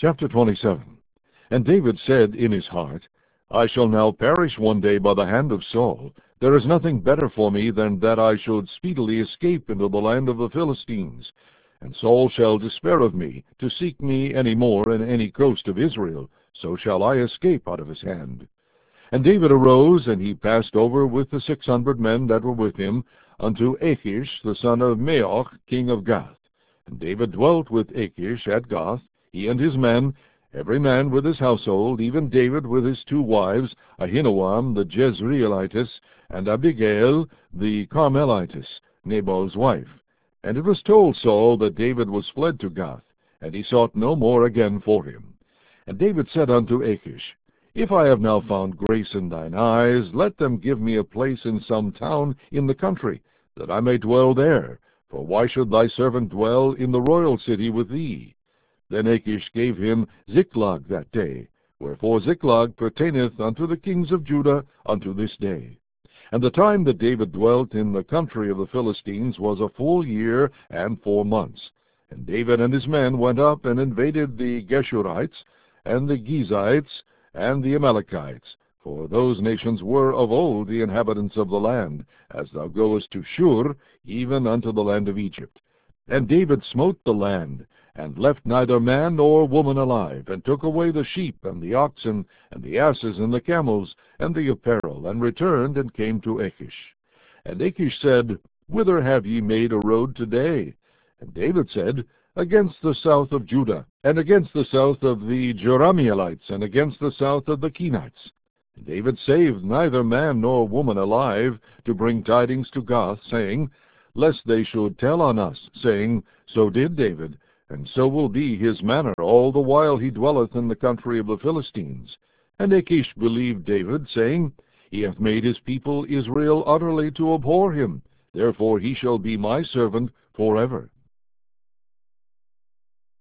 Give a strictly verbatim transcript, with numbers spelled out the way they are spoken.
Chapter twenty-seven. And David said in his heart, I shall now perish one day by the hand of Saul. There is nothing better for me than that I should speedily escape into the land of the Philistines. And Saul shall despair of me, to seek me any more in any coast of Israel, so shall I escape out of his hand. And David arose, and he passed over with the six hundred men that were with him, unto Achish the son of Maoch, king of Gath. And David dwelt with Achish at Gath, he and his men, every man with his household, even David with his two wives, Ahinoam the Jezreelitess, and Abigail the Carmelitess, Nabal's wife. And it was told Saul that David was fled to Gath, and he sought no more again for him. And David said unto Achish, If I have now found grace in thine eyes, let them give me a place in some town in the country, that I may dwell there. For why should thy servant dwell in the royal city with thee? Then Achish gave him Ziklag that day, wherefore Ziklag pertaineth unto the kings of Judah unto this day. And the time that David dwelt in the country of the Philistines was a full year and four months. And David and his men went up and invaded the Geshurites, and the Gizites, and the Amalekites, for those nations were of old the inhabitants of the land, as thou goest to Shur, even unto the land of Egypt. And David smote the land, and left neither man nor woman alive, and took away the sheep, and the oxen, and the asses, and the camels, and the apparel, and returned, and came to Achish. And Achish said, Whither have ye made a road today? And David said, Against the south of Judah, and against the south of the Jerahmeelites, and against the south of the Kenites. And David saved neither man nor woman alive, to bring tidings to Gath, saying, Lest they should tell on us, saying, So did David, and so will be his manner all the while he dwelleth in the country of the Philistines. And Achish believed David, saying, He hath made his people Israel utterly to abhor him, therefore he shall be my servant forever.